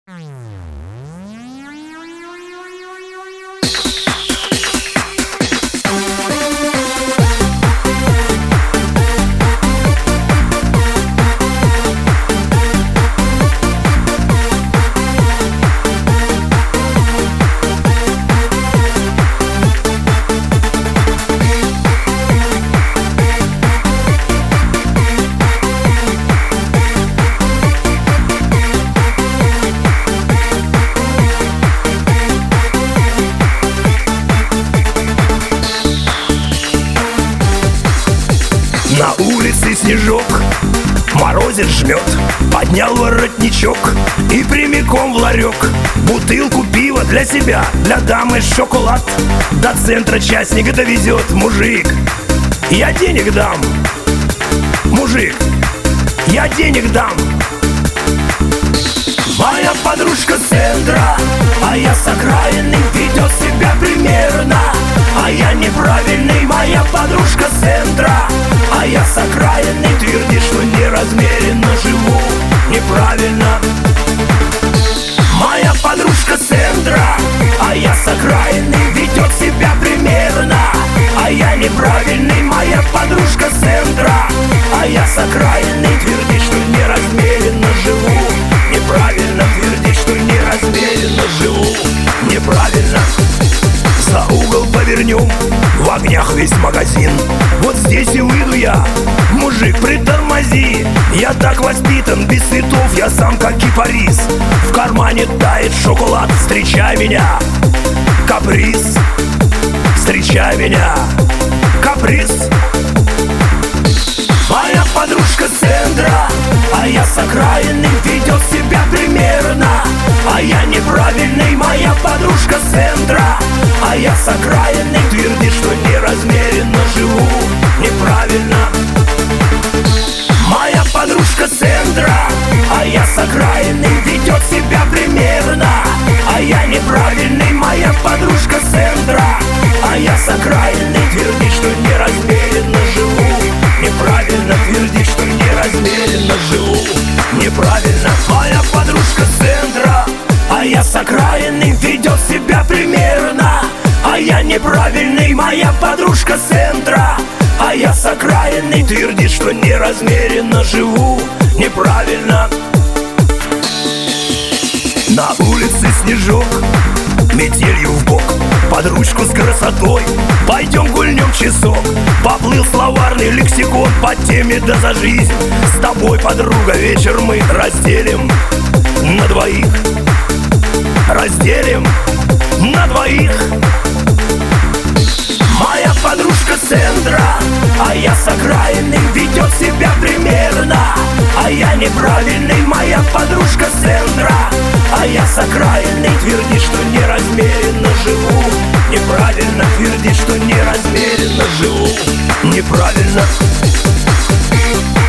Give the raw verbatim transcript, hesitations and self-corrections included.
На улице снежок, морозец жмет. Поднял воротничок и прямиком в ларек. Бутылку пива для себя, для дамы шоколад. До центра частника довезет мужик. Я денег дам, мужик, я денег дам. Моя подружка с центра, а я с окраины, ведет себя примерно. А я неправильный, моя подружка с центра, а я с окраины, твердит, что неразмеренно живу неправильно. Моя подружка с центра, а я с окраины, ведет себя примерно. А я неправильный, моя подружка с центра, а я с окраины, твердит, что неразмеренно живу неправильно. Твердит, что неразмеренно живу неправильно. За угол повернем, в огнях весь магазин. Вот здесь и выйду я, мужик, притормози. Я так воспитан, без цветов, я сам как кипарис. В кармане тает шоколад, встречай меня, каприз. Встречай меня, каприз. Моя подружка с центра, а я с окраины, ведет себя примерно. А я неправильный, моя подружка с центра, а я с окраины, твердит, что неразмеренно живу неправильно. Моя подружка с центра, а я с окраины, ведет себя примерно. А я неправильный, моя подружка с центра, а я с окраины, твердит, что неразмеренно живу неправильно. Твердит, что неразмеренно живу неправильно. Моя подружка с центра, а я с окраины, ведет себя примерно. А я неправильный, моя подружка с центра, а я с окраины, твердит, что неразмеренно живу неправильно. На улице снежок, метелью в бок, под ручку с красотой пойдем гульнем часок. Поплыл словарный лексикон по теме «Да за жизнь». С тобой, подруга, вечер мы разделим на двоих. Разделим на двоих. Моя подружка с центра, а я с окраины, ведет себя примерно. А я неправильный, моя подружка с центра, а я с окраины, твердит, что неразмеренно живу неправильно. Твердит, что неразмеренно живу неправильно.